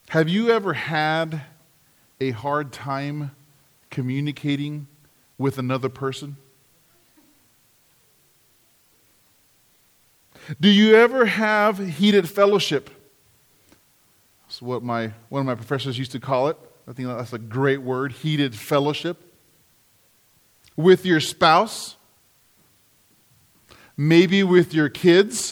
Have you ever had a hard time communicating with another person? Do you ever have heated fellowship? That's what one of my professors used to call it. I think that's a great word, heated fellowship. With your spouse, maybe with your kids.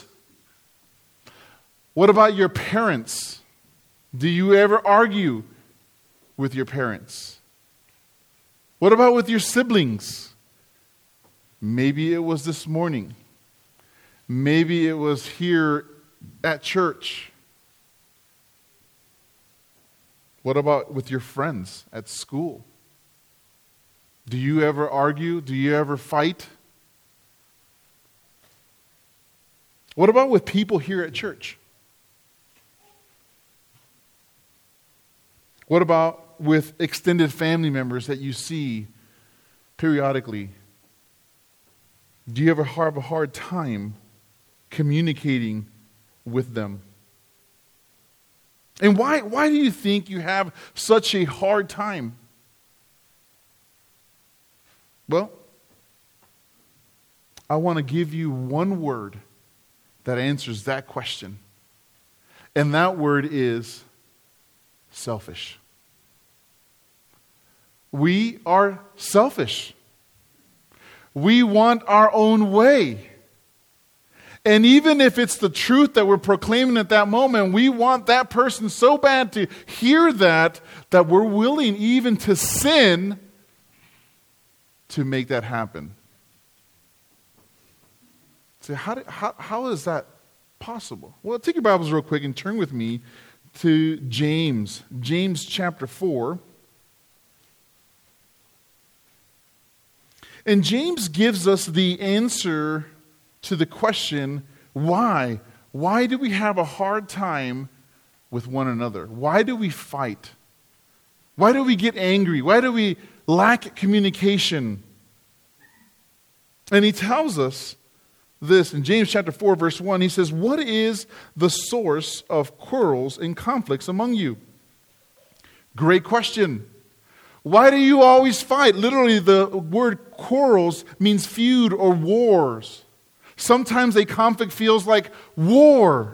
What about your parents? Do you ever argue with your parents? What about with your siblings? Maybe it was this morning. Maybe it was here at church. What about with your friends at school? Do you ever argue? Do you ever fight? What about with people here at church? What about with extended family members that you see periodically? Do you ever have a hard time communicating with them? And why do you think you have such a hard time? Well, I want to give you one word that answers that question. And that word is selfish. We are selfish. We want our own way. And even if it's the truth that we're proclaiming at that moment, we want that person so bad to hear that we're willing even to sin to make that happen. So how is that possible? Well, take your Bibles real quick and turn with me to James. James chapter 4. And James gives us the answer to the question, why? Why do we have a hard time with one another? Why do we fight? Why do we get angry? Why do we lack communication? And he tells us this in James chapter 4, verse 1. He says, what is the source of quarrels and conflicts among you? Great question. Why do you always fight? Literally, the word quarrels means feud or wars. Sometimes a conflict feels like war.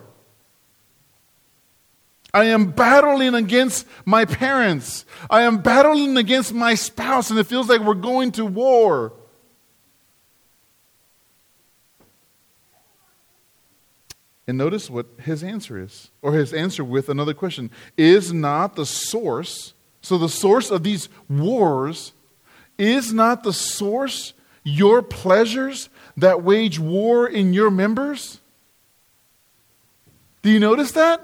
I am battling against my parents. I am battling against my spouse, and it feels like we're going to war. And notice what his answer is, or his answer with another question. Is not the source, so the source of these wars, is not the source your pleasures that wage war in your members? Do you notice that?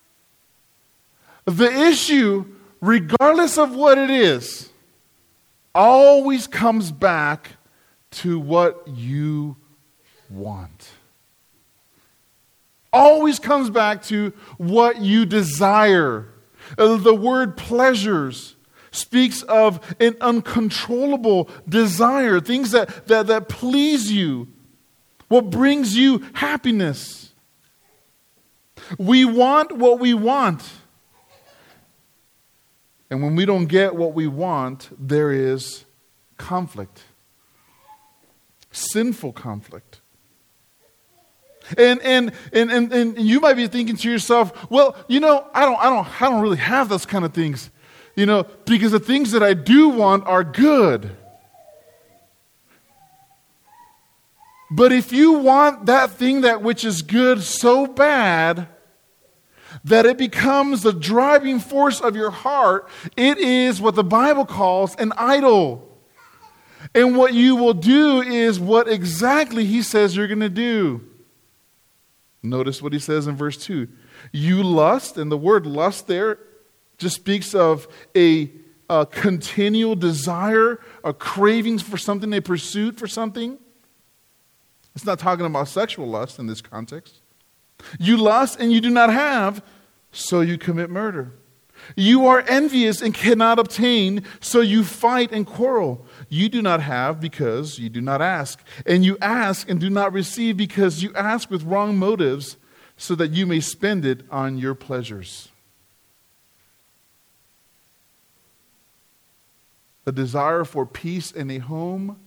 The issue, regardless of what it is, always comes back to what you want. Always comes back to what you desire. The word pleasures speaks of an uncontrollable desire, things that please you, what brings you happiness. We want what we want. And when we don't get what we want, there is conflict. Sinful conflict. And you might be thinking to yourself, well, I don't really have those kind of things. Because the things that I do want are good. But if you want that thing that which is good so bad that it becomes the driving force of your heart, it is what the Bible calls an idol. And what you will do is what exactly he says you're going to do. Notice what he says in verse 2. You lust, and the word lust there just speaks of a continual desire, a cravings for something, a pursuit for something. It's not talking about sexual lust in this context. You lust and you do not have, so you commit murder. You are envious and cannot obtain, so you fight and quarrel. You do not have because you do not ask. And you ask and do not receive because you ask with wrong motives, so that you may spend it on your pleasures. the desire for peace in a home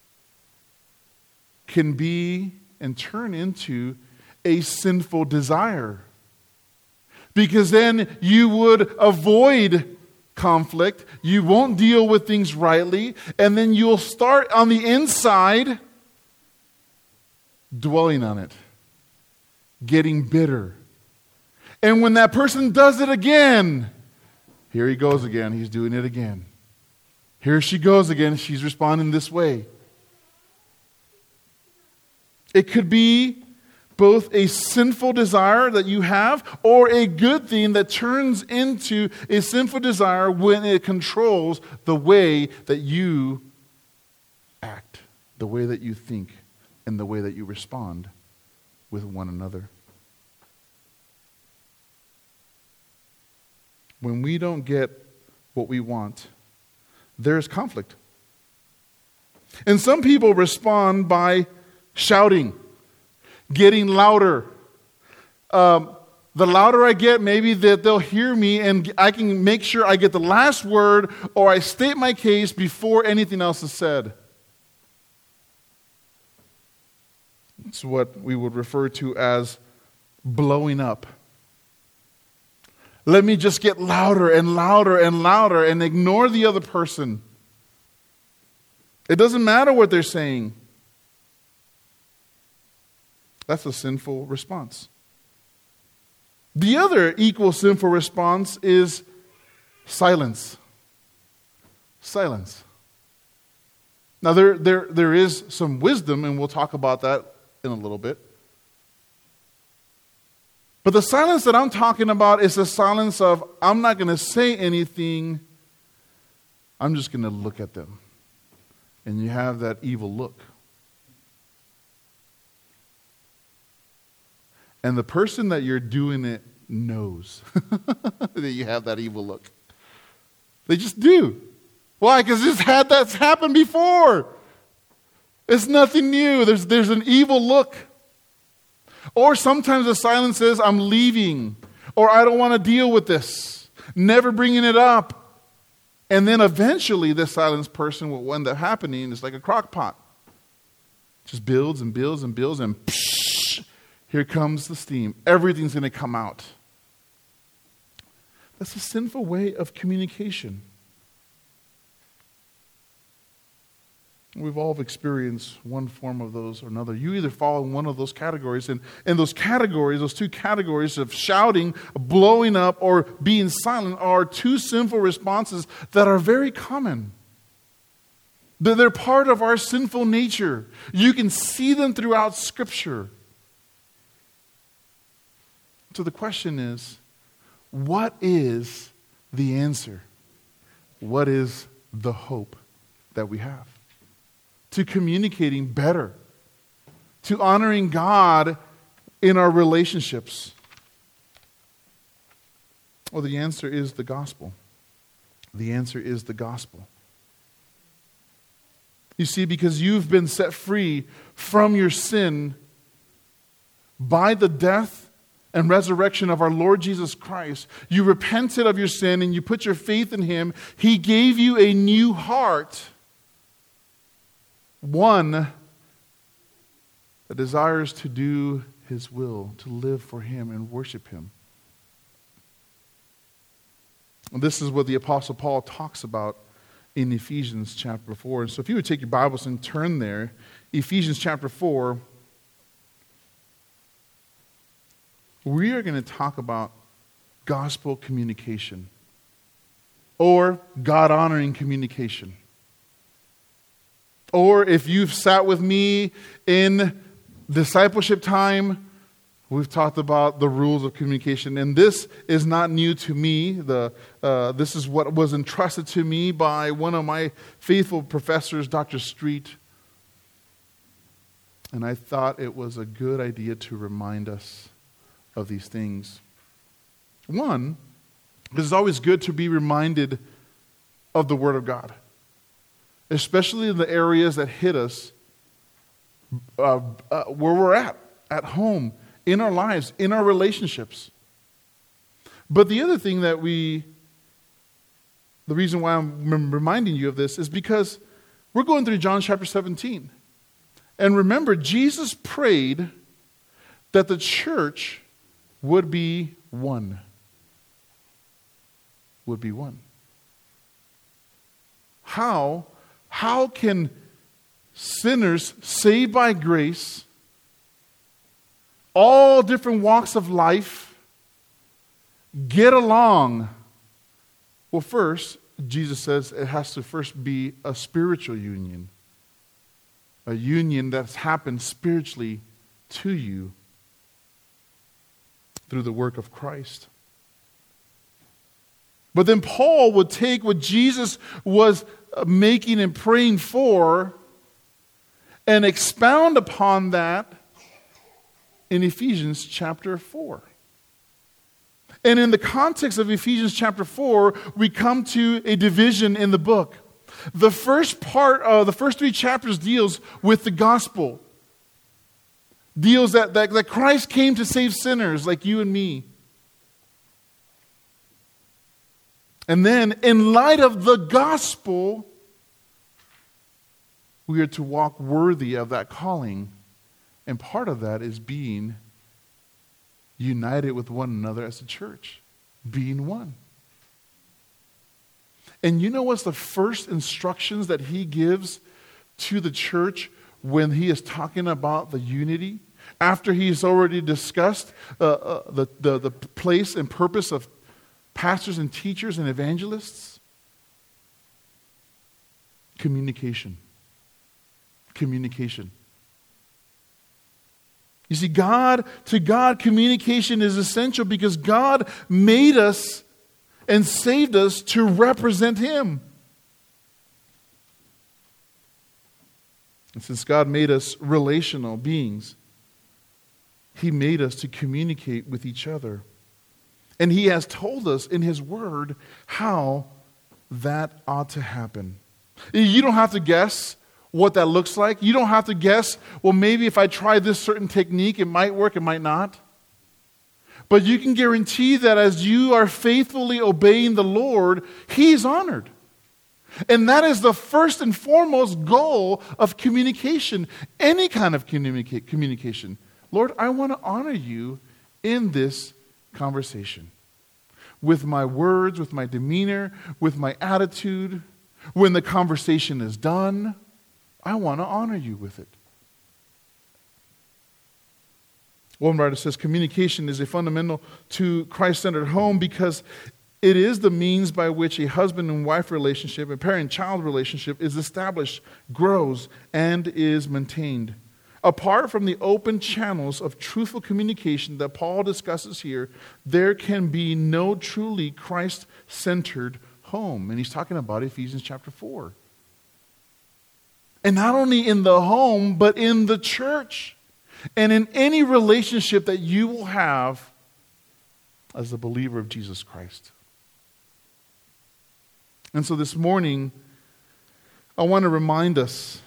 can be and turn into a sinful desire. Because then you would avoid conflict, you won't deal with things rightly, and then you'll start on the inside dwelling on it, getting bitter. And when that person does it again, here he goes again, he's doing it again. Here she goes again, she's responding this way. It could be both a sinful desire that you have or a good thing that turns into a sinful desire when it controls the way that you act, the way that you think, and the way that you respond with one another. When we don't get what we want, there's conflict. And some people respond by shouting, getting louder. The louder I get, maybe that they'll hear me and I can make sure I get the last word or I state my case before anything else is said. It's what we would refer to as blowing up. Let me just get louder and louder and louder and ignore the other person. It doesn't matter what they're saying. That's a sinful response. The other equal sinful response is silence. Silence. Now there is some wisdom, and we'll talk about that in a little bit. But the silence that I'm talking about is the silence of, I'm not going to say anything, I'm just going to look at them. And you have that evil look. And the person that you're doing it knows that you have that evil look. They just do. Why? Because that's happened before. It's nothing new. There's an evil look. Or sometimes the silence is, I'm leaving. Or I don't want to deal with this. Never bringing it up. And then eventually this silenced person will end up happening. It's like a crock pot. Just builds and builds and builds and psh, here comes the steam. Everything's going to come out. That's a sinful way of communication. We've all experienced one form of those or another. You either fall in one of those categories, and those categories, those two categories of shouting, blowing up, or being silent are two sinful responses that are very common. They're part of our sinful nature. You can see them throughout Scripture. So the question is, what is the answer? What is the hope that we have? To communicating better, to honoring God in our relationships? Well, the answer is the gospel. The answer is the gospel. You see, because you've been set free from your sin by the death and resurrection of our Lord Jesus Christ, you repented of your sin and you put your faith in Him. He gave you a new heart. One that desires to do His will, to live for Him and worship Him. And this is what the Apostle Paul talks about in Ephesians chapter 4. And so if you would take your Bibles and turn there, Ephesians chapter 4, we are going to talk about gospel communication or God-honoring communication. Or if you've sat with me in discipleship time, we've talked about the rules of communication. And this is not new to me. This is what was entrusted to me by one of my faithful professors, Dr. Street. And I thought it was a good idea to remind us of these things. One, because it's always good to be reminded of the Word of God. Especially in the areas that hit us where we're at home, in our lives, in our relationships. But the other thing that we the reason why I'm reminding you of this is because we're going through John chapter 17. And remember, Jesus prayed that the church would be one. Would be one. How can sinners saved by grace, all different walks of life, get along? Well, first, Jesus says it has to first be a spiritual union. A union that's happened spiritually to you through the work of Christ. But then Paul would take what Jesus was making and praying for and expound upon that in Ephesians chapter 4. And in the context of Ephesians chapter 4, we come to a division in the book. The first part of the first 3 chapters deals with the gospel. Deals that Christ came to save sinners like you and me. And then, in light of the gospel, we are to walk worthy of that calling. And part of that is being united with one another as a church. Being one. And you know what's the first instructions that he gives to the church when he is talking about the unity? After he's already discussed the place and purpose of pastors and teachers and evangelists? Communication. Communication. You see, to God, communication is essential because God made us and saved us to represent Him. And since God made us relational beings, He made us to communicate with each other. And He has told us in His Word how that ought to happen. You don't have to guess what that looks like. You don't have to guess, well, maybe if I try this certain technique, it might work, it might not. But you can guarantee that as you are faithfully obeying the Lord, He is honored. And that is the first and foremost goal of communication, any kind of communication. Lord, I want to honor you in this conversation. With my words, with my demeanor, with my attitude. When the conversation is done, I want to honor you with it. One writer says communication is a fundamental to Christ-centered home because it is the means by which a husband and wife relationship, a parent-child relationship is established, grows, and is maintained. Apart from the open channels of truthful communication that Paul discusses here, there can be no truly Christ-centered home. And he's talking about Ephesians chapter 4. And not only in the home, but in the church. And in any relationship that you will have as a believer of Jesus Christ. And so this morning, I want to remind us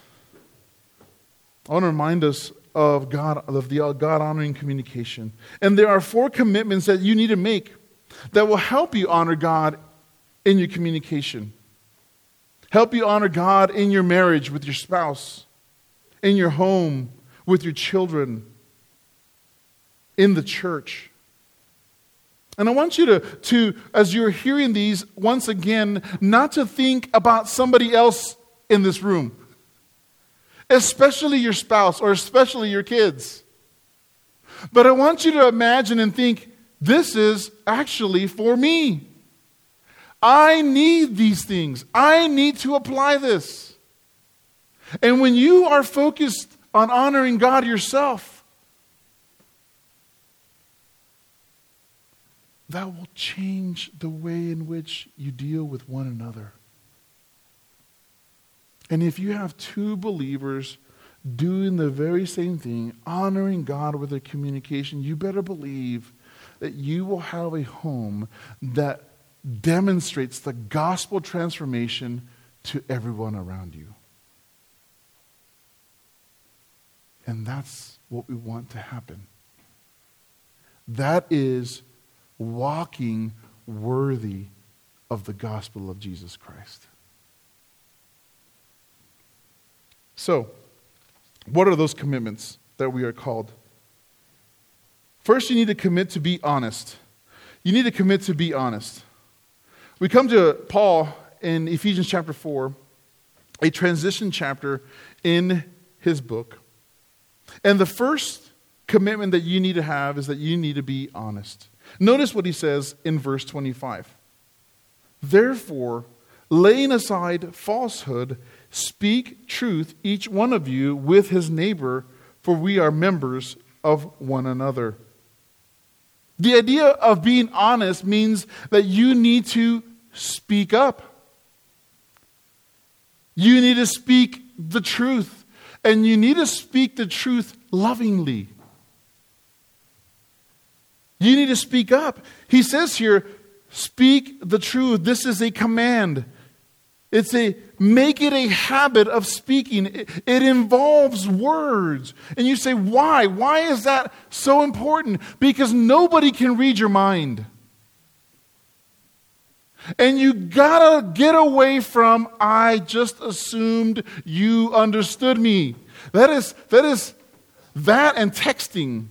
of the God-honoring communication. And there are 4 commitments that you need to make that will help you honor God in your communication. Help you honor God in your marriage with your spouse, in your home, with your children, in the church. And I want you to, as you're hearing these, once again, not to think about somebody else in this room. Especially your spouse or especially your kids. But I want you to imagine and think, this is actually for me. I need these things. I need to apply this. And when you are focused on honoring God yourself, that will change the way in which you deal with one another. And if you have 2 believers doing the very same thing, honoring God with their communication, you better believe that you will have a home that demonstrates the gospel transformation to everyone around you. And that's what we want to happen. That is walking worthy of the gospel of Jesus Christ. So, what are those commitments that we are called? First, you need to commit to be honest. You need to commit to be honest. We come to Paul in Ephesians chapter 4, a transition chapter in his book. And the first commitment that you need to have is that you need to be honest. Notice what he says in verse 25. Therefore, laying aside falsehood, speak truth, each one of you, with his neighbor, for we are members of one another. The idea of being honest means that you need to speak up. You need to speak the truth. And you need to speak the truth lovingly. You need to speak up. He says here, speak the truth. This is a command. Make it a habit of speaking. It involves words. And you say, why? Why is that so important? Because nobody can read your mind. And you gotta get away from, I just assumed you understood me. That is and texting.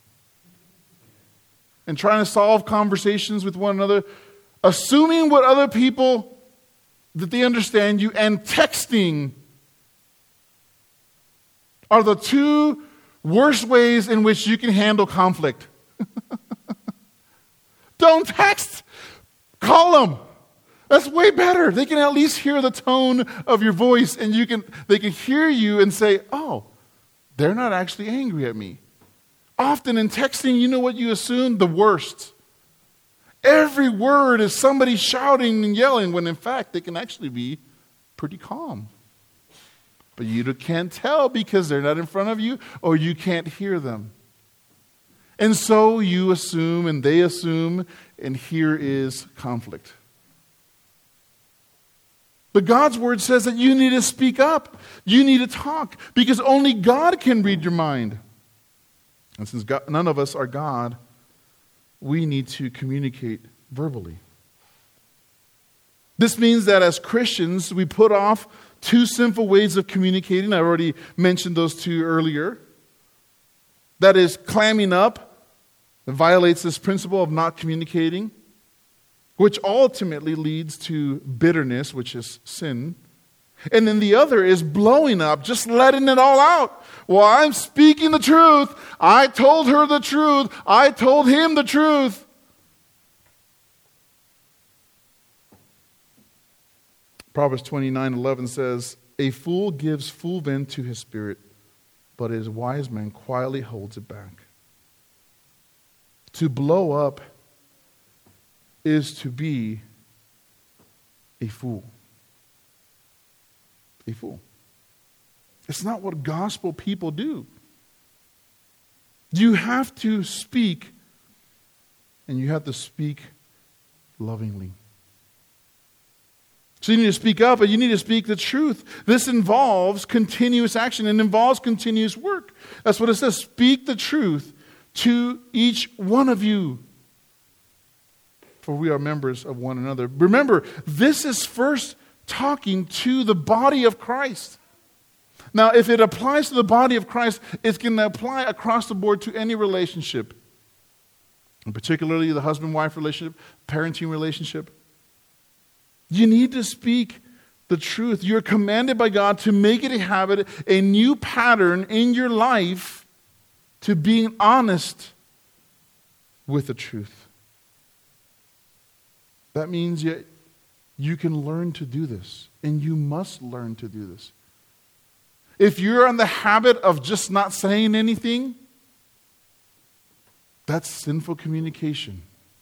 And trying to solve conversations with one another. Assuming what other people that they understand you, and texting are the two worst ways in which you can handle conflict. Don't text. Call them. That's way better. They can at least hear the tone of your voice, and they can hear you and say, oh, they're not actually angry at me. Often in texting, you know what you assume? The worst. Every word is somebody shouting and yelling, when in fact they can actually be pretty calm. But you can't tell because they're not in front of you, or you can't hear them. And so you assume and they assume, and here is conflict. But God's word says that you need to speak up. You need to talk, because only God can read your mind. And since none of us are God, we need to communicate verbally. This means that as Christians, we put off two sinful ways of communicating. I already mentioned those two earlier. That is, clamming up. It violates this principle of not communicating, which ultimately leads to bitterness, which is sin. And then the other is blowing up, just letting it all out. Well, I'm speaking the truth. I told her the truth. I told him the truth. Proverbs 29:11 says, a fool gives full vent to his spirit, but a wise man quietly holds it back. To blow up is to be a fool. A fool. It's not what gospel people do. You have to speak, and you have to speak lovingly. So you need to speak up, and you need to speak the truth. This involves continuous action and involves continuous work. That's what it says. Speak the truth to each one of you, for we are members of one another. Remember, this is first talking to the body of Christ. Now, if it applies to the body of Christ, it's going to apply across the board to any relationship, and particularly the husband-wife relationship, parenting relationship. You need to speak the truth. You're commanded by God to make it a habit, a new pattern in your life to being honest with the truth. That means you can learn to do this, and you must learn to do this. If you're in the habit of just not saying anything, that's sinful communication.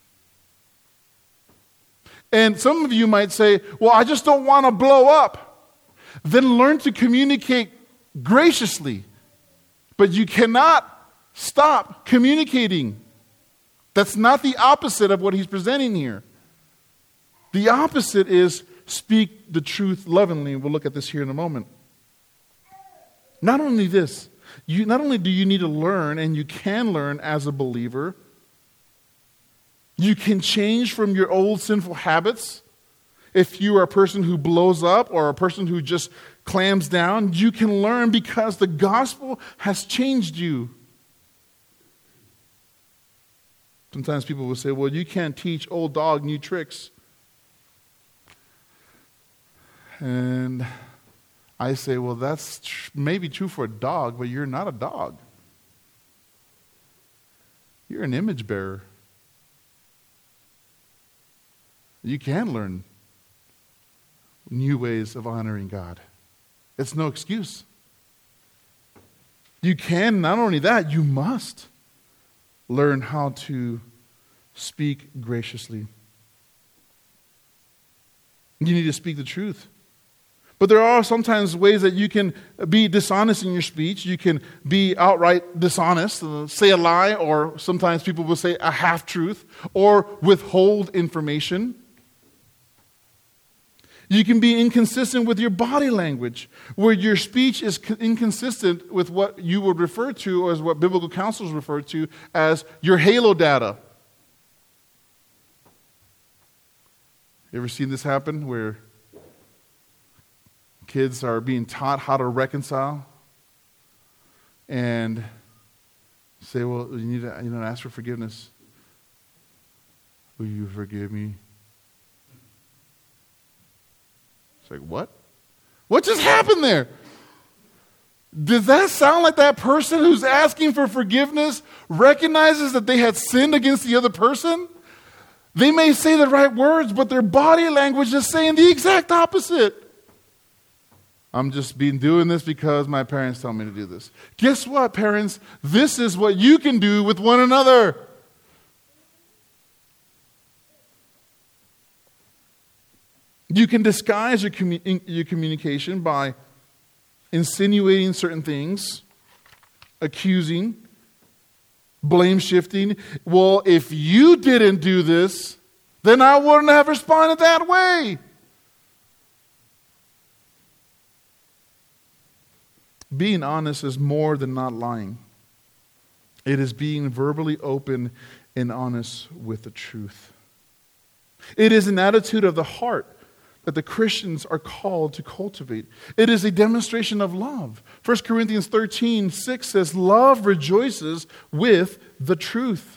And some of you might say, well, I just don't want to blow up. Then learn to communicate graciously. But you cannot stop communicating. That's not the opposite of what he's presenting here. The opposite is speak the truth lovingly. We'll look at this here in a moment. Not only this, not only do you need to learn, and you can learn as a believer, you can change from your old sinful habits If you are a person who blows up or a person who just clams down, you can learn because the gospel has changed you. Sometimes people will say, well, you can't teach old dog new tricks. And I say, well, that's maybe true for a dog, but you're not a dog. You're an image bearer. You can learn new ways of honoring God. It's no excuse. You can, not only that, you must learn how to speak graciously. You need to speak the truth. But there are sometimes ways that you can be dishonest in your speech. You can be outright dishonest, say a lie, or sometimes people will say a half-truth, or withhold information. You can be inconsistent with your body language, where your speech is inconsistent with what you would refer to, or as what biblical counselors refer to as your halo data. You ever seen this happen, where kids are being taught how to reconcile and say, well, you need to ask for forgiveness. Will you forgive me? It's like, what? What just happened there? Does that sound like that person who's asking for forgiveness recognizes that they had sinned against the other person? They may say the right words, but their body language is saying the exact opposite. I'm just doing this because my parents tell me to do this. Guess what, parents? This is what you can do with one another. You can disguise your communication by insinuating certain things, accusing, blame shifting. Well, if you didn't do this, then I wouldn't have responded that way. Being honest is more than not lying. It is being verbally open and honest with the truth. It is an attitude of the heart that the Christians are called to cultivate. It is a demonstration of love. 1 Corinthians 13:6 says, love rejoices with the truth.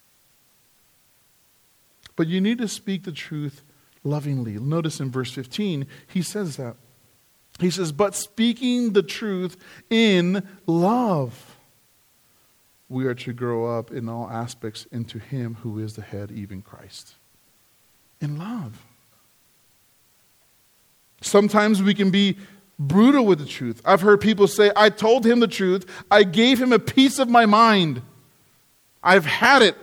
But you need to speak the truth lovingly. Notice in verse 15, he says that. He says, but speaking the truth in love, we are to grow up in all aspects into Him who is the head, even Christ. In love. Sometimes we can be brutal with the truth. I've heard people say, I told him the truth. I gave him a piece of my mind. I've had it.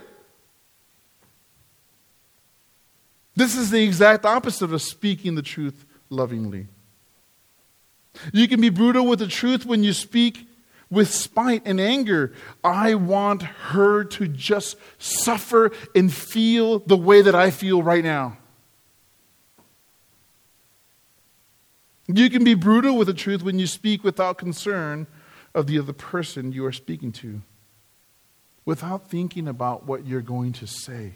This is the exact opposite of speaking the truth lovingly. You can be brutal with the truth when you speak with spite and anger. I want her to just suffer and feel the way that I feel right now. You can be brutal with the truth when you speak without concern of the other person you are speaking to, without thinking about what you're going to say.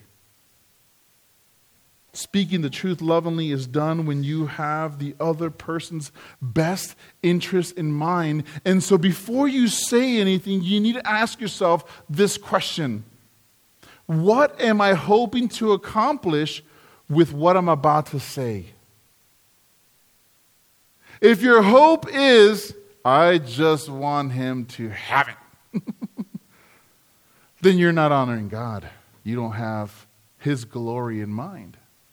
Speaking the truth lovingly is done when you have the other person's best interest in mind. And so before you say anything, you need to ask yourself this question. What am I hoping to accomplish with what I'm about to say? If your hope is, I just want him to have it, then you're not honoring God. You don't have His glory in mind.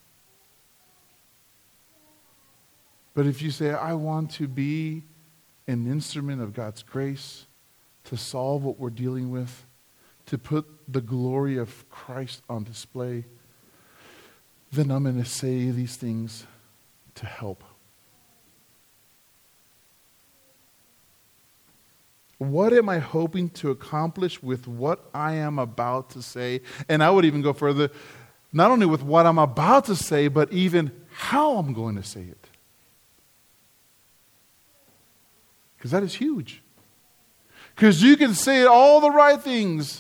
But if you say, I want to be an instrument of God's grace to solve what we're dealing with, to put the glory of Christ on display, then I'm going to say these things to help. What am I hoping to accomplish with what I am about to say? And I would even go further, not only with what I'm about to say, but even how I'm going to say it. Because that is huge. Because you can say all the right things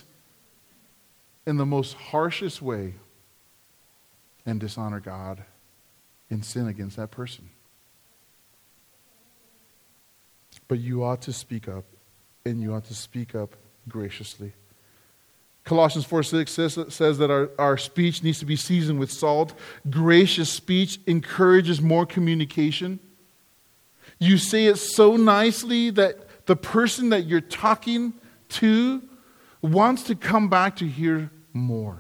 in the most harshest way and dishonor God in sin against that person. But you ought to speak up, and you ought to speak up graciously. Colossians 4:6 says that our speech needs to be seasoned with salt. Gracious speech encourages more communication. You say it so nicely that the person that you're talking to wants to come back to hear more.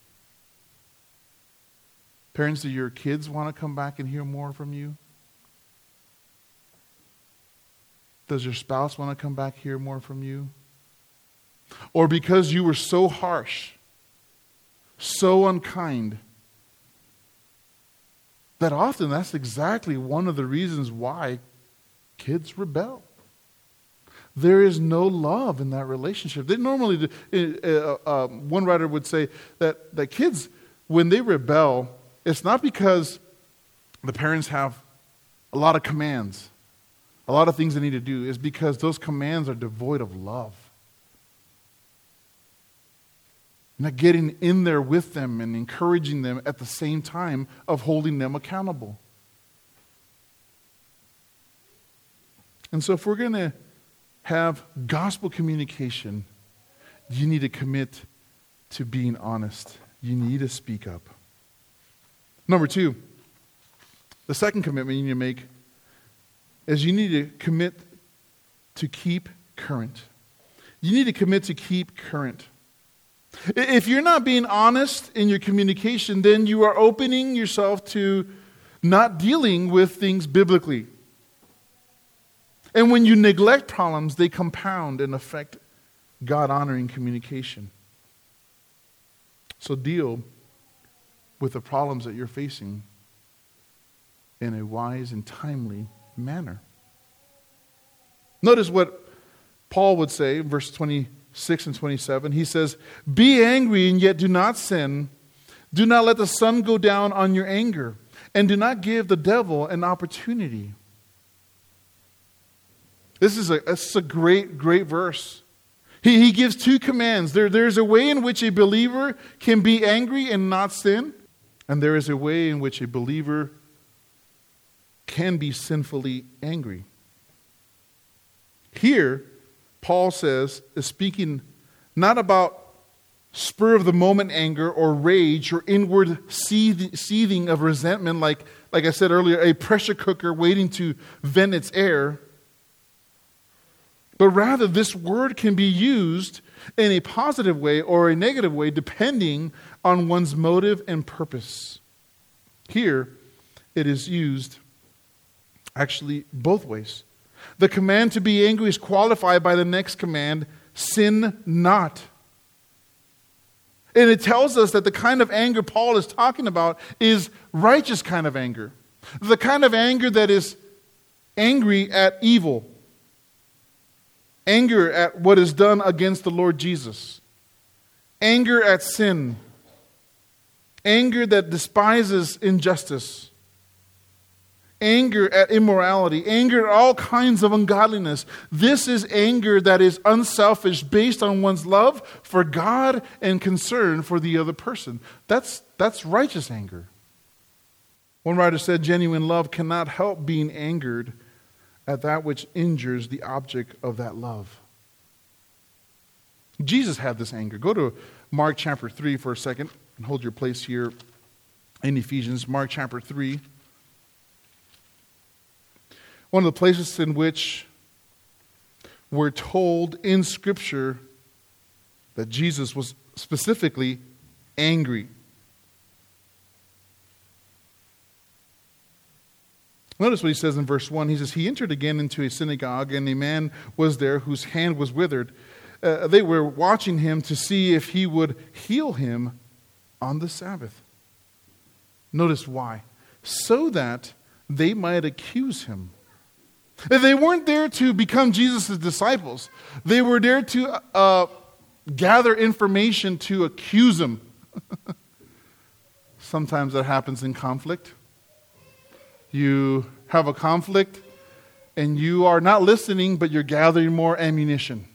Parents, do your kids want to come back and hear more from you? Does your spouse want to come back and hear more from you? Or because you were so harsh, so unkind, that often that's exactly one of the reasons why kids rebel. There is no love in that relationship. They normally, one writer would say that kids, when they rebel, it's not because the parents have a lot of commands, a lot of things they need to do. It's because those commands are devoid of love. Not getting in there with them and encouraging them at the same time of holding them accountable. And so if we're going to have gospel communication, you need to commit to being honest. You need to speak up. Number 2, the second commitment you need to make is you need to commit to keep current. You need to commit to keep current. If you're not being honest in your communication, then you are opening yourself to not dealing with things biblically. And when you neglect problems, they compound and affect God-honoring communication. So deal with the problems that you're facing in a wise and timely manner. Notice what Paul would say in verse 26 and 27. He says, "Be angry and yet do not sin. Do not let the sun go down on your anger, and do not give the devil an opportunity." This is a great, great verse. He gives 2 commands. There's a way in which a believer can be angry and not sin, and there is a way in which a believer can be sinfully angry. Here, Paul is speaking not about spur of the moment anger or rage or inward seething of resentment, like I said earlier, a pressure cooker waiting to vent its air. But rather, this word can be used in a positive way or a negative way, depending on one's motive and purpose. Here, it is used actually both ways. The command to be angry is qualified by the next command, sin not. And it tells us that the kind of anger Paul is talking about is righteous kind of anger. The kind of anger that is angry at evil. Anger at what is done against the Lord Jesus. Anger at sin. Anger that despises injustice. Anger at immorality. Anger at all kinds of ungodliness. This is anger that is unselfish, based on one's love for God and concern for the other person. That's righteous anger. One writer said, genuine love cannot help being angered at that which injures the object of that love. Jesus had this anger. Go to Mark chapter 3 for a second and hold your place here in Ephesians. Mark chapter 3. One of the places in which we're told in Scripture that Jesus was specifically angry. Notice what he says in verse 1. He says, he entered again into a synagogue, and a man was there whose hand was withered. They were watching him to see if he would heal him on the Sabbath. Notice why. So that they might accuse him. They weren't there to become Jesus' disciples. They were there to gather information to accuse him. Sometimes that happens in conflict. You have a conflict and you are not listening, but you're gathering more ammunition.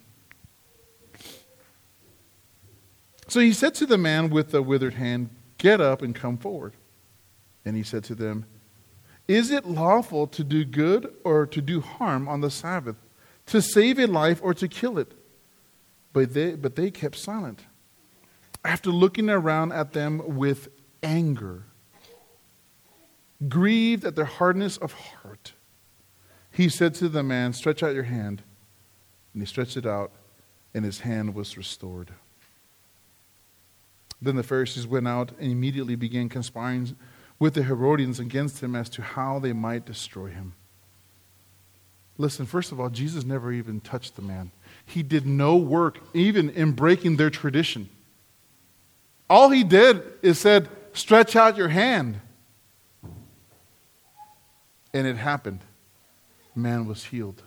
So he said to the man with the withered hand, get up and come forward. And he said to them, Is it lawful to do good or to do harm on the Sabbath, to save a life or to kill it?" But they kept silent. After looking around at them with anger, grieved at their hardness of heart, he said to the man, "Stretch out your hand." And he stretched it out, and his hand was restored. Then the Pharisees went out and immediately began conspiring with the Herodians against him as to how they might destroy him. Listen, first of all, Jesus never even touched the man. He did no work even in breaking their tradition. All he did is said, "Stretch out your hand." And it happened. Man was healed.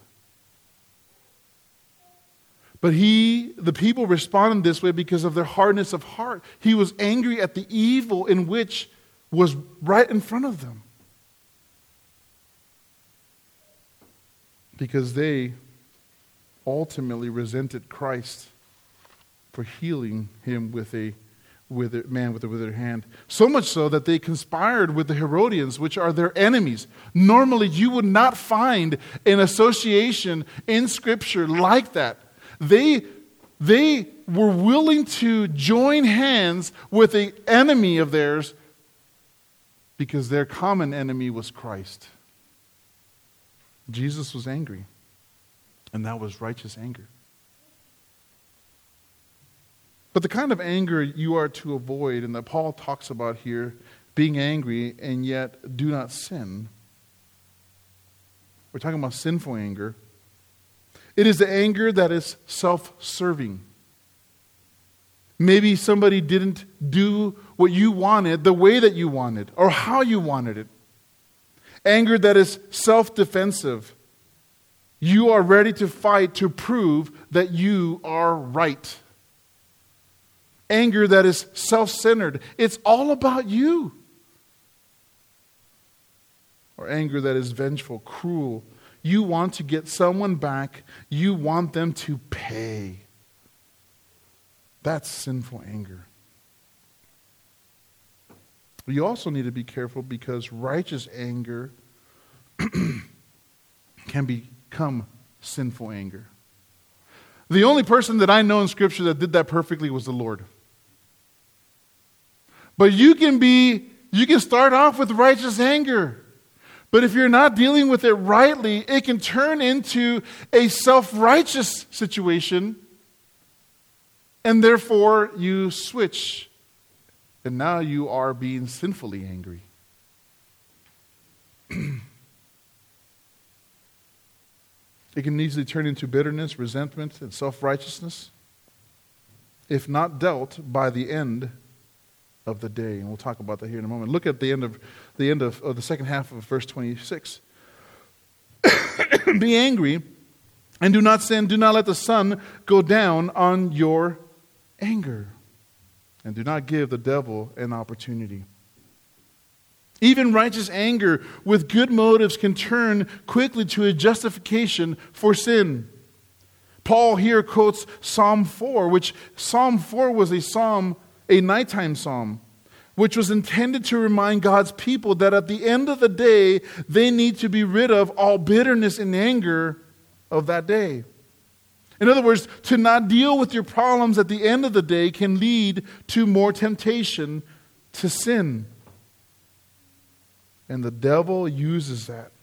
But the people responded this way because of their hardness of heart. He was angry at the evil in which was right in front of them. Because they ultimately resented Christ for healing him with a man with a withered hand. So much so that they conspired with the Herodians, which are their enemies. Normally, you would not find an association in Scripture like that. They were willing to join hands with an enemy of theirs because their common enemy was Christ. Jesus was angry, and that was righteous anger. But the kind of anger you are to avoid, and that Paul talks about here, being angry and yet do not sin. We're talking about sinful anger. It is the anger that is self-serving. Maybe somebody didn't do what you wanted the way that you wanted or how you wanted it. Anger that is self-defensive. You are ready to fight to prove that you are right. Anger that is self-centered. It's all about you. Or anger that is vengeful, cruel. You want to get someone back. You want them to pay. That's sinful anger. You also need to be careful because righteous anger can become sinful anger. The only person that I know in Scripture that did that perfectly was the Lord. But you can start off with righteous anger. But if you're not dealing with it rightly, it can turn into a self-righteous situation. And therefore, you switch. And now you are being sinfully angry. It can easily turn into bitterness, resentment, and self-righteousness if not dealt by the end of the day. And we'll talk about that here in a moment. Look at the end of the second half of verse 26. Be angry and do not sin. Do not let the sun go down on your anger. And do not give the devil an opportunity. Even righteous anger with good motives can turn quickly to a justification for sin. Paul here quotes Psalm 4, which Psalm 4 was a nighttime psalm, which was intended to remind God's people that at the end of the day, they need to be rid of all bitterness and anger of that day. In other words, to not deal with your problems at the end of the day can lead to more temptation to sin. And the devil uses that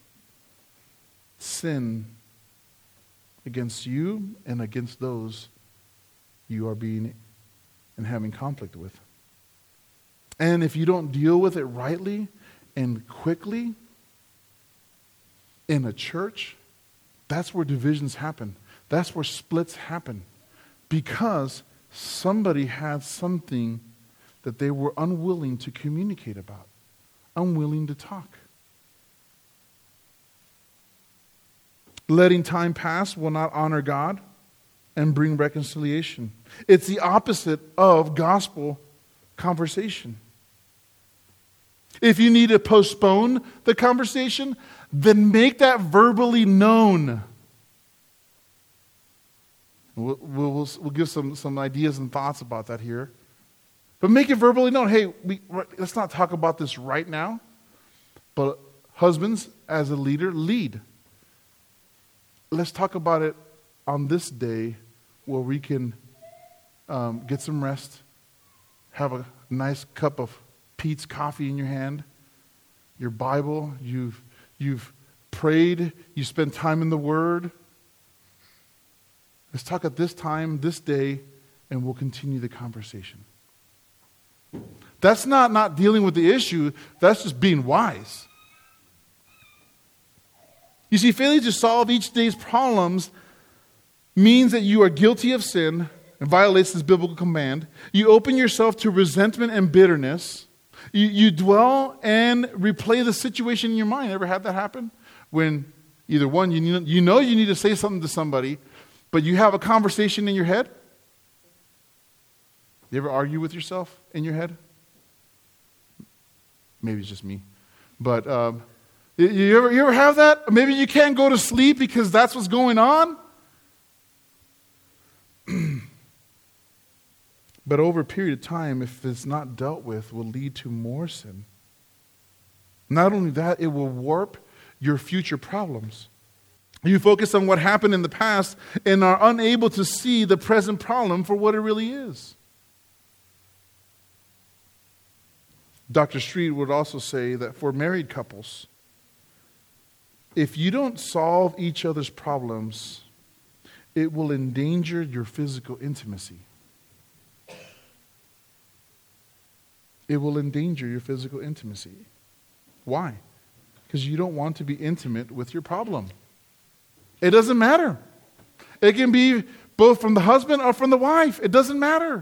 sin against you and against those you are being and having conflict with. And if you don't deal with it rightly and quickly in a church, that's where divisions happen. That's where splits happen. Because somebody had something that they were unwilling to communicate about, unwilling to talk. Letting time pass will not honor God and bring reconciliation. It's the opposite of gospel conversation. If you need to postpone the conversation, then make that verbally known. We'll give some ideas and thoughts about that here. But make it verbally known. Hey, let's not talk about this right now. But Husbands, as a leader, lead. Let's talk about it on this day where we can get some rest, have a nice cup of Pete's coffee in your hand, your Bible, you've prayed, you spent time in the Word. Let's talk at this time, this day, and we'll continue the conversation. That's not dealing with the issue, that's just being wise. You see, failing to solve each day's problems means that you are guilty of sin and violates this biblical command. You open yourself to resentment and bitterness. You dwell and replay the situation in your mind. Ever had that happen? When either one, you know you need to say something to somebody, but you have a conversation in your head? You ever argue with yourself in your head? Maybe it's just me. But you ever have that? Maybe you can't go to sleep because that's what's going on? But over a period of time, if it's not dealt with, will lead to more sin. Not only that, it will warp your future problems. You focus on what happened in the past and are unable to see the present problem for what it really is. Dr. Street would also say that for married couples, if you don't solve each other's problems, it will endanger your physical intimacy. It will endanger your physical intimacy. Why? Because you don't want to be intimate with your problem. It doesn't matter. It can be both from the husband or from the wife. It doesn't matter.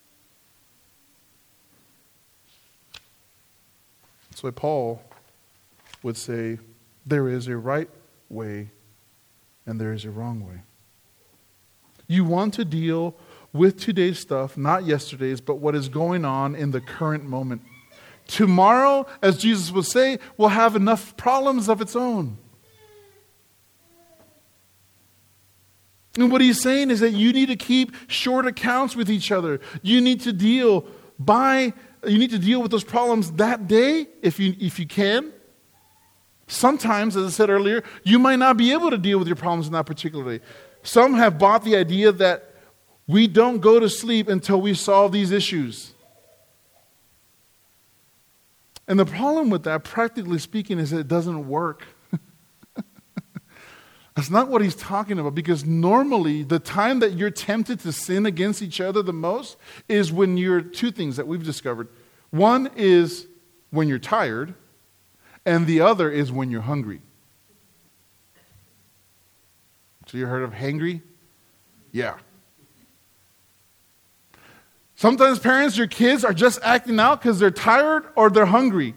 That's why Paul would say, there is a right way and there is a wrong way. You want to deal with today's stuff, not yesterday's, but what is going on in the current moment. Tomorrow, as Jesus would say, will have enough problems of its own. And what he's saying is that you need to keep short accounts with each other. You need to deal with those problems that day, if you can. Sometimes, as I said earlier, you might not be able to deal with your problems in that particular day. Some have bought the idea that we don't go to sleep until we solve these issues. And the problem with that, practically speaking, is that it doesn't work. That's not what he's talking about, because normally the time that you're tempted to sin against each other the most is when you're two things that we've discovered. One is when you're tired, and the other is when you're hungry. So you heard of hangry? Yeah. Sometimes parents, your kids are just acting out because they're tired or they're hungry.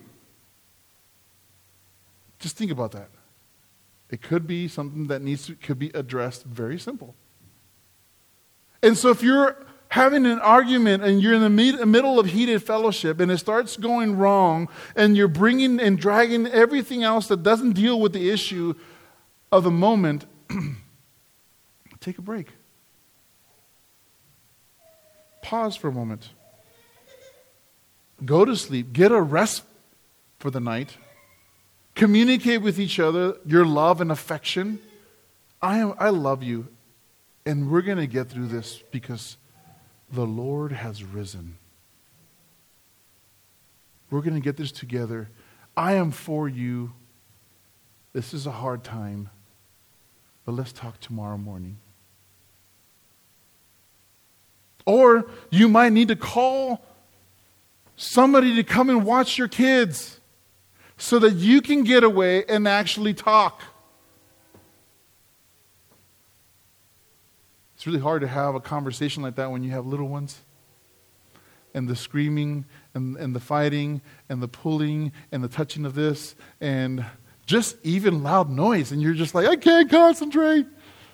Just think about that. It could be something that could be addressed very simple. And so if you're having an argument and you're in the middle of heated fellowship and it starts going wrong and you're bringing and dragging everything else that doesn't deal with the issue of the moment, take a break. Pause for a moment. Go to sleep. Get a rest for the night. Communicate with each other your love and affection. I love you, and we're going to get through this because the Lord has risen. We're going to get this together. I am for you. This is a hard time, but let's talk tomorrow morning. Or you might need to call somebody to come and watch your kids so that you can get away and actually talk. It's really hard to have a conversation like that when you have little ones. And the screaming and the fighting and the pulling and the touching of this and just even loud noise. And you're just like, I can't concentrate.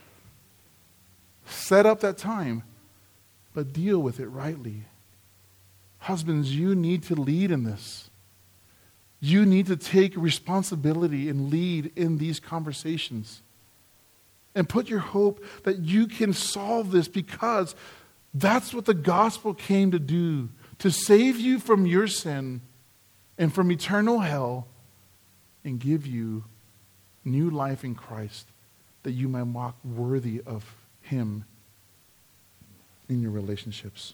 Set up that time. But deal with it rightly. Husbands, you need to lead in this. You need to take responsibility and lead in these conversations. And put your hope that you can solve this, because that's what the gospel came to do. To save you from your sin and from eternal hell and give you new life in Christ, that you might walk worthy of Him in your relationships.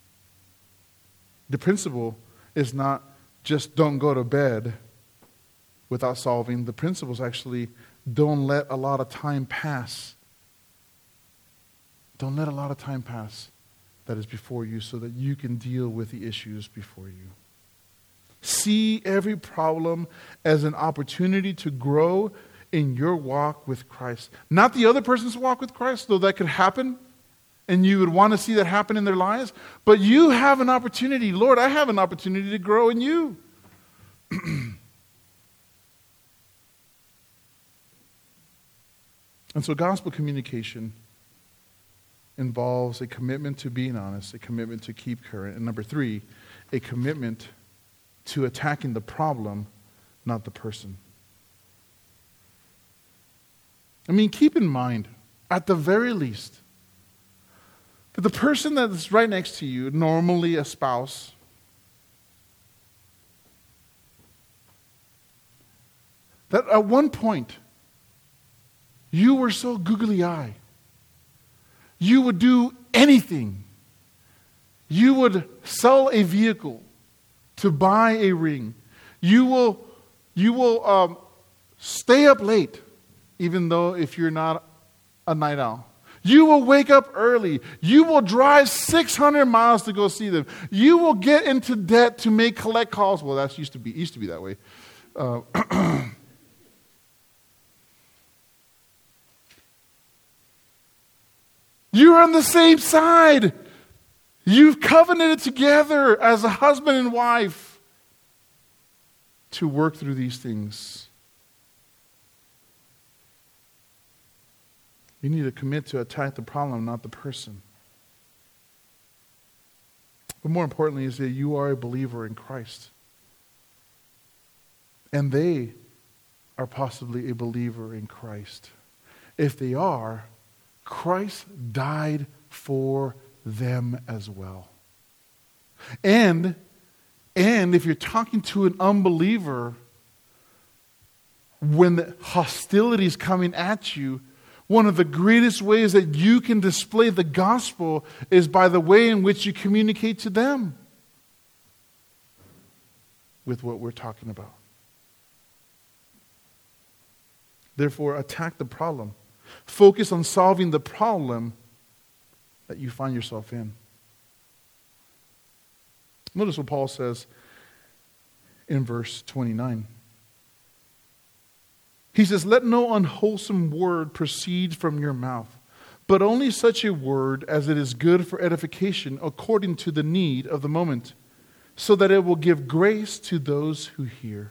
The principle is not just don't go to bed without solving. The principle is actually don't let a lot of time pass. Don't let a lot of time pass that is before you so that you can deal with the issues before you. See every problem as an opportunity to grow in your walk with Christ. Not the other person's walk with Christ, though that could happen, and you would want to see that happen in their lives, but you have an opportunity. Lord, I have an opportunity to grow in you. And so gospel communication involves a commitment to being honest, a commitment to keep current, and number 3, a commitment to attacking the problem, not the person. I mean, keep in mind, at the very least, that the person that's right next to you, normally a spouse, that at one point, you were so googly-eyed. You would do anything. You would sell a vehicle to buy a ring. You will stay up late, even though if you're not a night owl. You will wake up early. You will drive 600 miles to go see them. You will get into debt to collect calls. Well, that used to be that way. You're on the same side. You've covenanted together as a husband and wife to work through these things. You need to commit to attack the problem, not the person. But more importantly is that you are a believer in Christ. And they are possibly a believer in Christ. If they are, Christ died for them as well. And if you're talking to an unbeliever, when the hostility is coming at you, one of the greatest ways that you can display the gospel is by the way in which you communicate to them with what we're talking about. Therefore, attack the problem. Focus on solving the problem that you find yourself in. Notice what Paul says in verse 29. He says, "Let no unwholesome word proceed from your mouth, but only such a word as it is good for edification according to the need of the moment, so that it will give grace to those who hear."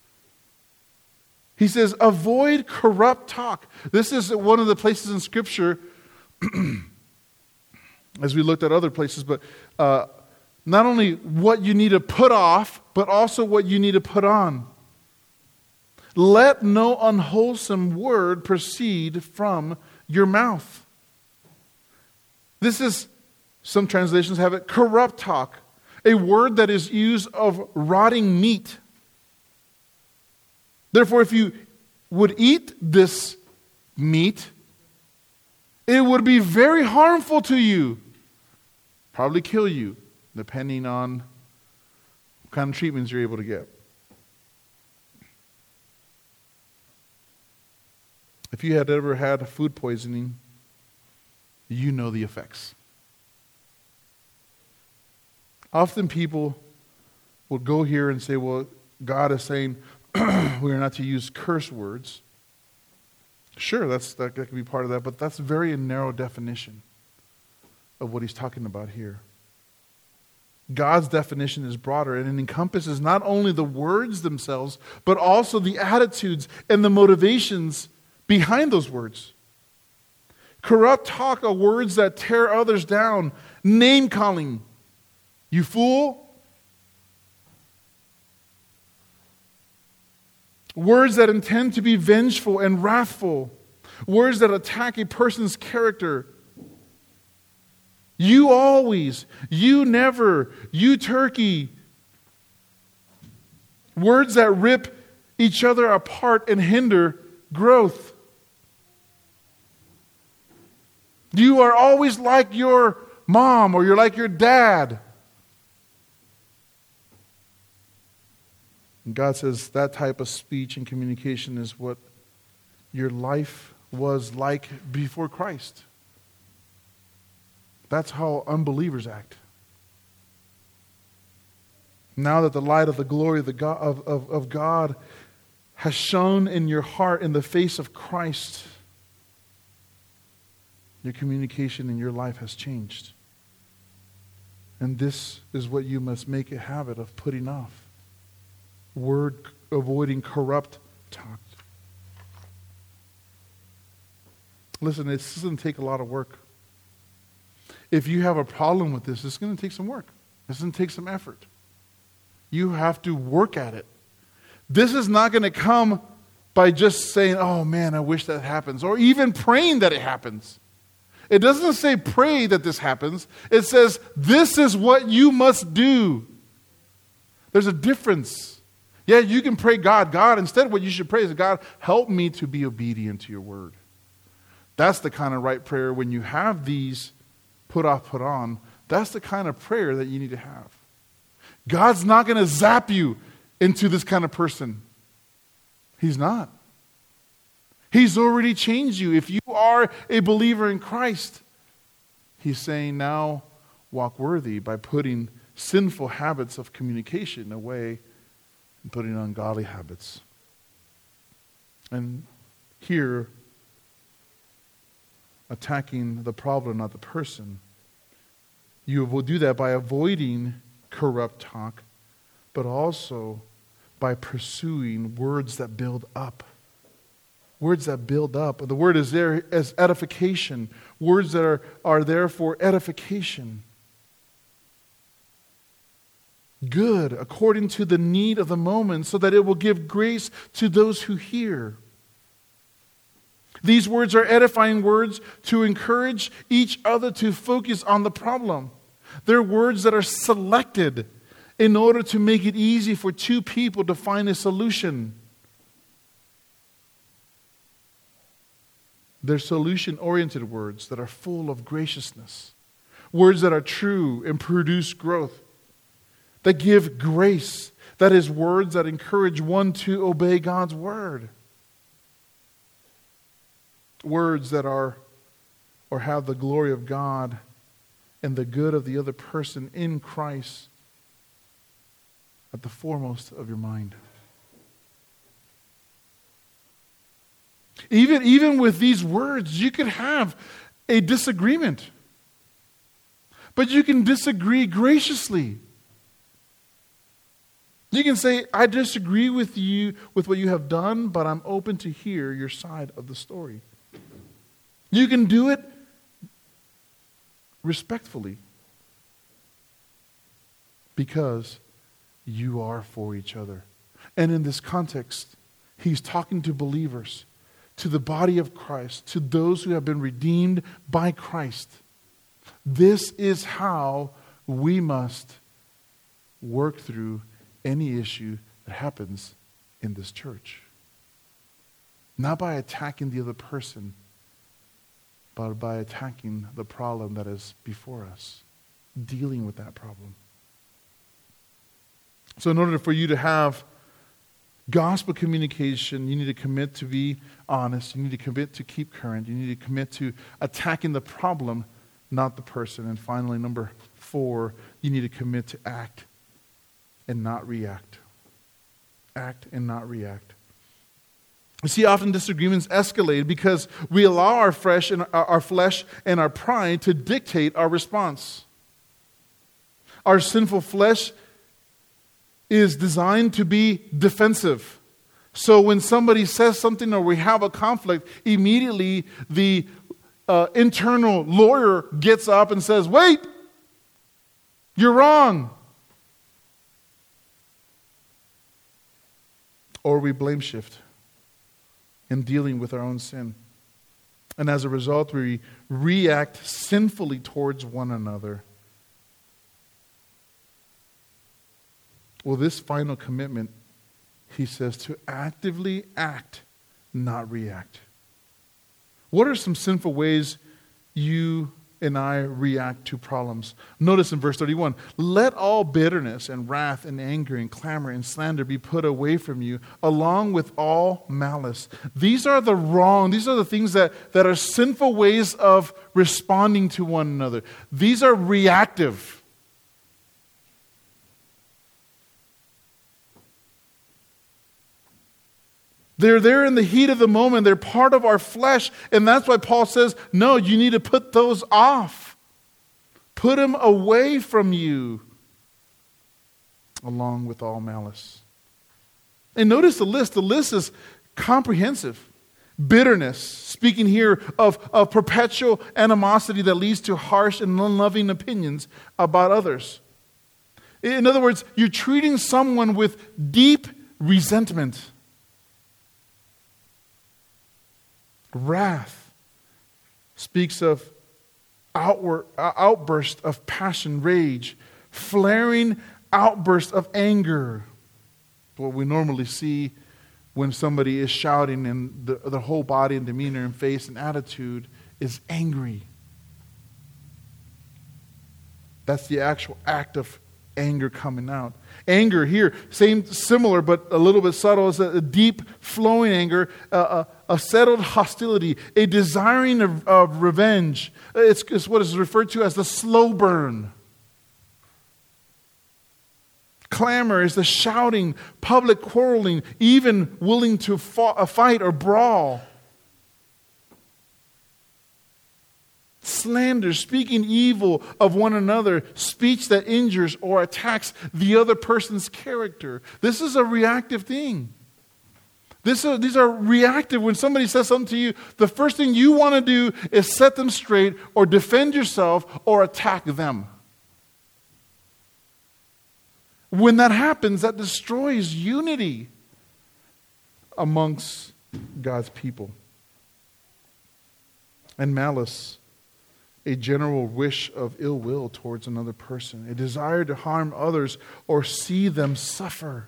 He says, avoid corrupt talk. This is one of the places in Scripture, as we looked at other places, but not only what you need to put off, but also what you need to put on. Let no unwholesome word proceed from your mouth. This is, some translations have it, corrupt talk. A word that is used of rotting meat. Therefore, if you would eat this meat, it would be very harmful to you. Probably kill you, depending on what kind of treatments you're able to get. If you had ever had food poisoning, you know the effects. Often people will go here and say, well, God is saying we are not to use curse words. Sure, that could be part of that, but that's a very narrow definition of what he's talking about here. God's definition is broader, and it encompasses not only the words themselves, but also the attitudes and the motivations behind those words. Corrupt talk are words that tear others down. Name calling. You fool. Words that intend to be vengeful and wrathful. Words that attack a person's character. You always. You never. You turkey. Words that rip each other apart and hinder growth. You are always like your mom or you're like your dad. And God says that type of speech and communication is what your life was like before Christ. That's how unbelievers act. Now that the light of the glory of God has shone in your heart in the face of Christ, your communication in your life has changed. And this is what you must make a habit of putting off. Avoiding corrupt talk. Listen, this doesn't take a lot of work. If you have a problem with this, it's going to take some work. It's going to take some effort. You have to work at it. This is not going to come by just saying, oh man, I wish that happens, or even praying that it happens. It doesn't say pray that this happens. It says this is what you must do. There's a difference. Yeah, you can pray God, instead what you should pray is, God, help me to be obedient to your word. That's the kind of right prayer when you have these put off, put on. That's the kind of prayer that you need to have. God's not going to zap you into this kind of person. He's not. He's already changed you. If you are a believer in Christ, He's saying now walk worthy by putting sinful habits of communication away and putting on godly habits. And here, attacking the problem, not the person. You will do that by avoiding corrupt talk, but also by pursuing words that build up. Words that build up. The word is there as edification. Words that are there for edification. Good, according to the need of the moment, so that it will give grace to those who hear. These words are edifying words to encourage each other to focus on the problem. They're words that are selected in order to make it easy for two people to find a solution. They're solution-oriented words that are full of graciousness. Words that are true and produce growth. That give grace. That is, words that encourage one to obey God's word. Words that are or have the glory of God and the good of the other person in Christ at the foremost of your mind. Even with these words, you could have a disagreement. But you can disagree graciously. You can say, I disagree with you with what you have done, but I'm open to hear your side of the story. You can do it respectfully because you are for each other. And in this context, he's talking to believers, to the body of Christ, to those who have been redeemed by Christ. This is how we must work through any issue that happens in this church. Not by attacking the other person, but by attacking the problem that is before us, dealing with that problem. So in order for you to have gospel communication, you need to commit to be honest. You need to commit to keep current. You need to commit to attacking the problem, not the person. And finally, number 4, you need to commit to act and not react. Act and not react. You see, often disagreements escalate because we allow our flesh and our pride to dictate our response. Our sinful flesh is designed to be defensive. So when somebody says something or we have a conflict, immediately the internal lawyer gets up and says, wait, you're wrong. Or we blame shift in dealing with our own sin. And as a result, we react sinfully towards one another. Well, this final commitment he says to actively act, not react. What are some sinful ways you and I react to problems? Notice in verse 31, let all bitterness and wrath and anger and clamor and slander be put away from you, along with all malice. These are the things that are sinful ways of responding to one another. These are reactive. They're there in the heat of the moment. They're part of our flesh. And that's why Paul says, no, you need to put those off. Put them away from you, along with all malice. And notice the list. The list is comprehensive. Bitterness, speaking here of perpetual animosity that leads to harsh and unloving opinions about others. In other words, you're treating someone with deep resentment. Wrath speaks of outburst of passion, rage, flaring outburst of anger. What we normally see when somebody is shouting and the whole body and demeanor and face and attitude is angry. That's the actual act of anger coming out. Anger here, similar but a little bit subtle, is a deep flowing anger, a settled hostility, a desiring of revenge. It's what is referred to as the slow burn. Clamor is the shouting, public quarreling, even willing to fight or brawl. Slander, speaking evil of one another, speech that injures or attacks the other person's character. This is a reactive thing. These are reactive. When somebody says something to you, the first thing you want to do is set them straight or defend yourself or attack them. When that happens, that destroys unity amongst God's people. And malice, a general wish of ill will towards another person, a desire to harm others or see them suffer.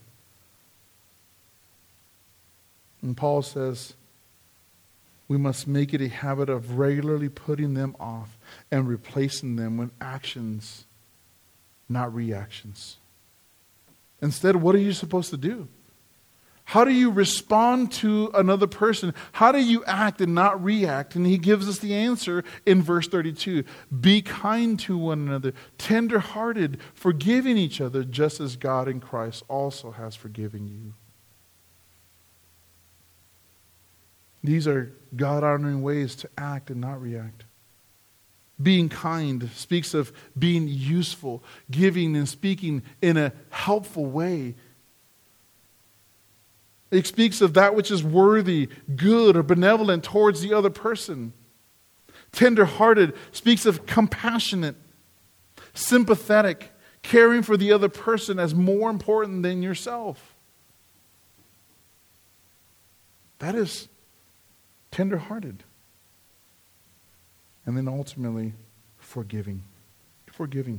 And Paul says, we must make it a habit of regularly putting them off and replacing them with actions, not reactions. Instead, what are you supposed to do? How do you respond to another person? How do you act and not react? And he gives us the answer in verse 32. Be kind to one another, tender-hearted, forgiving each other, just as God in Christ also has forgiven you. These are God-honoring ways to act and not react. Being kind speaks of being useful, giving and speaking in a helpful way. It speaks of that which is worthy, good, or benevolent towards the other person. Tender-hearted speaks of compassionate, sympathetic, caring for the other person as more important than yourself. That is tender-hearted. And then ultimately, forgiving. Forgiving.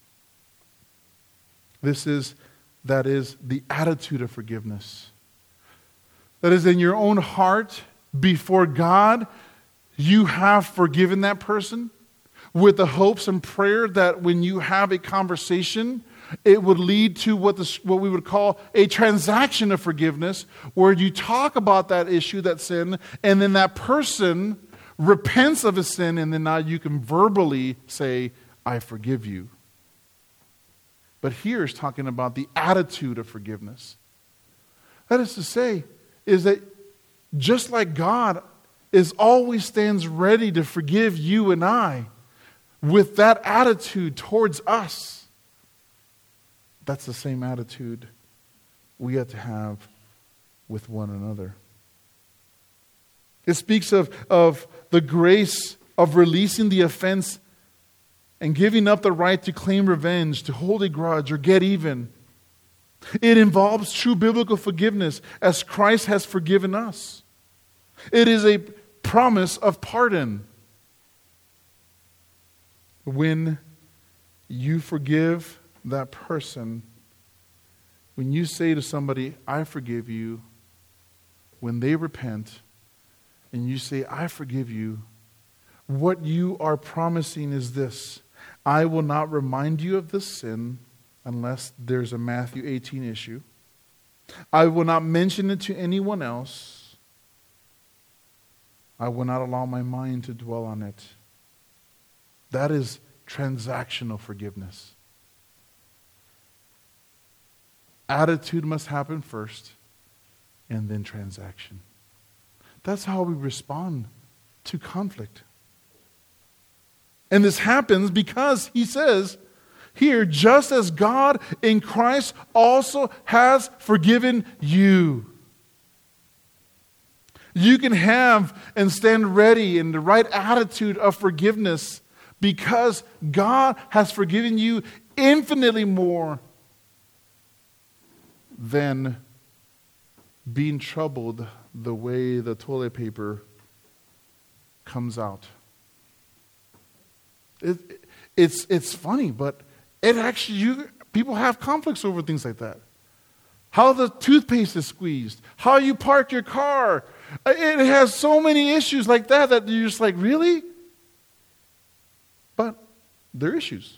That is the attitude of forgiveness. That is, in your own heart, before God, you have forgiven that person with the hopes and prayer that when you have a conversation, it would lead to what we would call a transaction of forgiveness, where you talk about that issue, that sin, and then that person repents of his sin, and then now you can verbally say, I forgive you. But here is talking about the attitude of forgiveness. That is to say, is that just like God always stands ready to forgive you and I, with that attitude towards us, that's the same attitude we have to have with one another. It speaks of the grace of releasing the offense and giving up the right to claim revenge, to hold a grudge, or get even. It involves true biblical forgiveness as Christ has forgiven us. It is a promise of pardon. When you forgive that person, When you say to somebody, I forgive you, when they repent, and you say, I forgive you, what you are promising is this: I will not remind you of this sin unless there's a Matthew 18 issue. I will not mention it to anyone else. I will not allow my mind to dwell on it. That is transactional forgiveness. Attitude must happen first, and then transaction. That's how we respond to conflict. And this happens because he says here, just as God in Christ also has forgiven you. You can have and stand ready in the right attitude of forgiveness because God has forgiven you infinitely more than being troubled the way the toilet paper comes out. It's funny, but it actually, people have conflicts over things like that. How the toothpaste is squeezed, how you park your car. It has so many issues like that you're just like, really? But they're issues.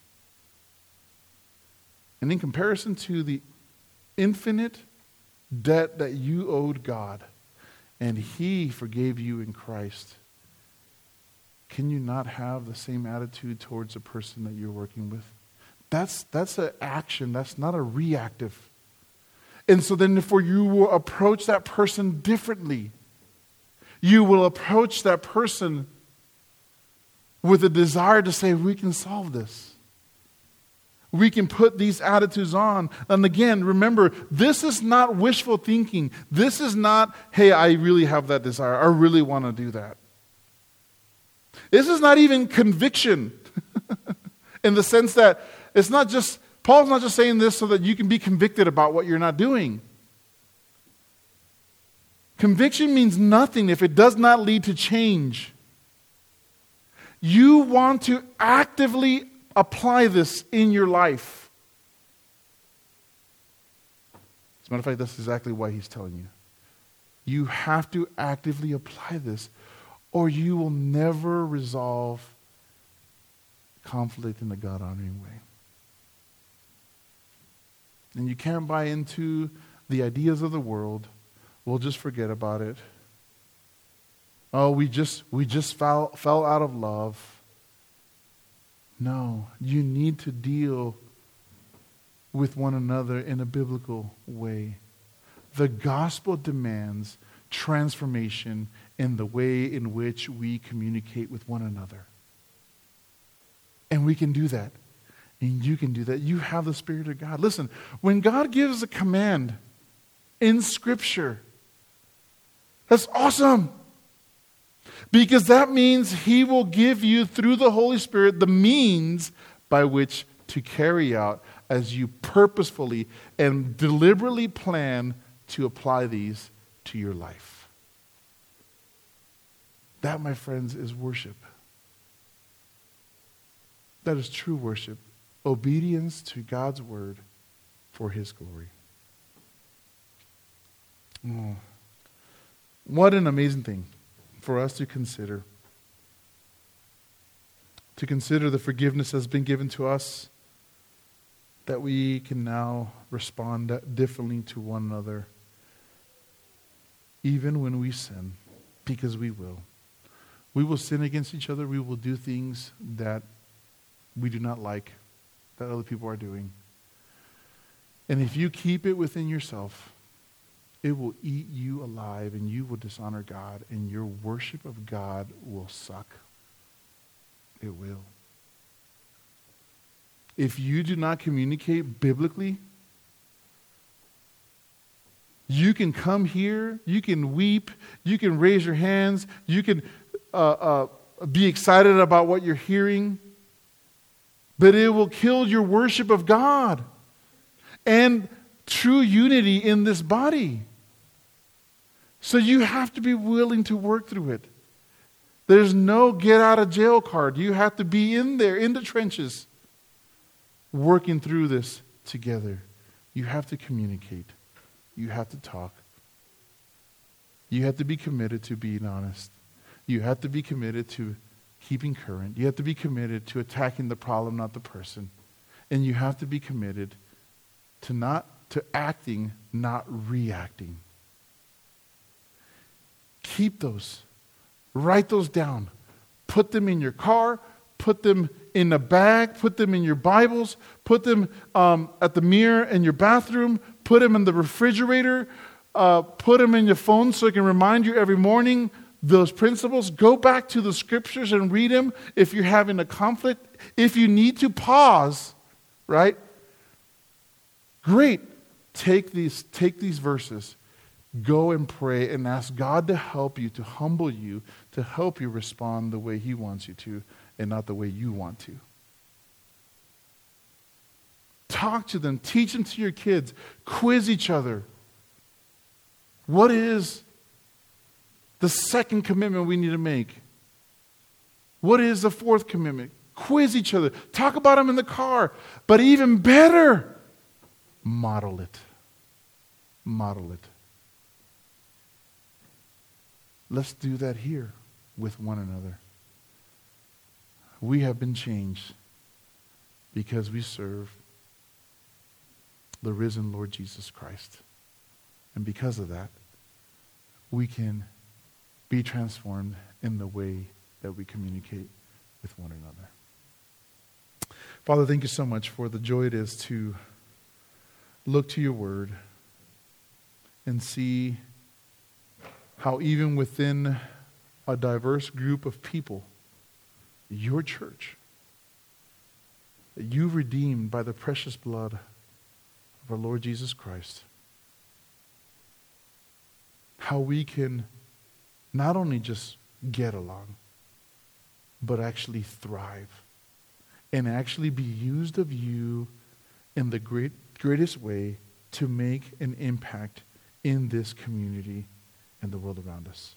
And in comparison to the infinite debt that you owed God, and He forgave you in Christ, can you not have the same attitude towards the person that you're working with? That's an action. That's not a reactive. And so then therefore you will approach that person differently. You will approach that person with a desire to say, we can solve this. We can put these attitudes on. And again, remember, this is not wishful thinking. This is not, hey, I really have that desire. I really want to do that. This is not even conviction in the sense that it's not just, Paul's not just saying this so that you can be convicted about what you're not doing. Conviction means nothing if it does not lead to change. You want to actively apply this in your life. As a matter of fact, that's exactly why he's telling you. You have to actively apply this, or you will never resolve conflict in a God-honoring way. And you can't buy into the ideas of the world. We'll just forget about it. Oh, we just fell out of love. No, you need to deal with one another in a biblical way. The gospel demands transformation in the way in which we communicate with one another. And we can do that. And you can do that. You have the Spirit of God. Listen, when God gives a command in Scripture, that's awesome. Because that means He will give you, through the Holy Spirit, the means by which to carry out as you purposefully and deliberately plan to apply these to your life. That, my friends, is worship. That is true worship. Obedience to God's word for His glory. Oh, what an amazing thing for us to consider. To consider the forgiveness that's been given to us, that we can now respond differently to one another, even when we sin, because we will. We will sin against each other. We will do things that we do not like, that other people are doing. And if you keep it within yourself, it will eat you alive, and you will dishonor God, and your worship of God will suck. It will. If you do not communicate biblically, you can come here, you can weep, you can raise your hands, you can be excited about what you're hearing, but it will kill your worship of God and true unity in this body. So you have to be willing to work through it. There's no get out of jail card. You have to be in there, in the trenches, working through this together. You have to communicate. You have to talk. You have to be committed to being honest. You have to be committed to keeping current. You have to be committed to attacking the problem, not the person. And you have to be committed to acting, not reacting. Keep those. Write those down. Put them in your car. Put them in a bag. Put them in your Bibles. Put them at the mirror in your bathroom. Put them in the refrigerator. Put them in your phone so it can remind you every morning those principles. Go back to the scriptures and read them if you're having a conflict. If you need to pause, right? Great. Take these verses. Go and pray and ask God to help you, to humble you, to help you respond the way He wants you to and not the way you want to. Talk to them. Teach them to your kids. Quiz each other. What is the second commitment we need to make? What is the fourth commitment? Quiz each other. Talk about them in the car. But even better, model it. Model it. Let's do that here with one another. We have been changed because we serve the risen Lord Jesus Christ. And because of that, we can be transformed in the way that we communicate with one another. Father, thank you so much for the joy it is to look to your word and see how even within a diverse group of people, your church, that you redeemed by the precious blood of our Lord Jesus Christ, how we can not only just get along, but actually thrive and actually be used of you in the greatest way to make an impact in this community and the world around us.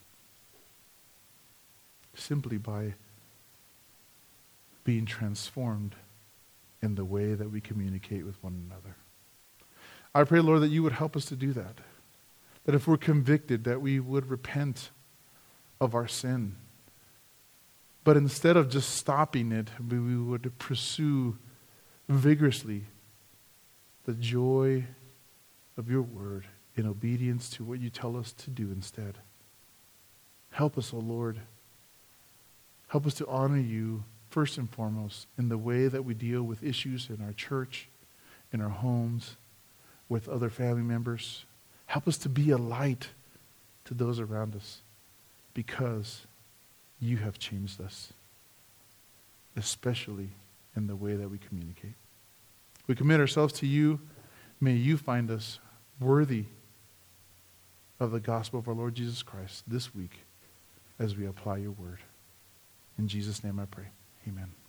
Simply by being transformed in the way that we communicate with one another. I pray, Lord, that you would help us to do that. That if we're convicted, that we would repent of our sin. But instead of just stopping it, we would pursue vigorously the joy of your word in obedience to what you tell us to do instead. Help us, O Lord. Help us to honor you first and foremost in the way that we deal with issues in our church, in our homes, with other family members. Help us to be a light to those around us because you have changed us, especially in the way that we communicate. We commit ourselves to you. May you find us worthy of the gospel of our Lord Jesus Christ this week as we apply your word. In Jesus' name I pray. Amen.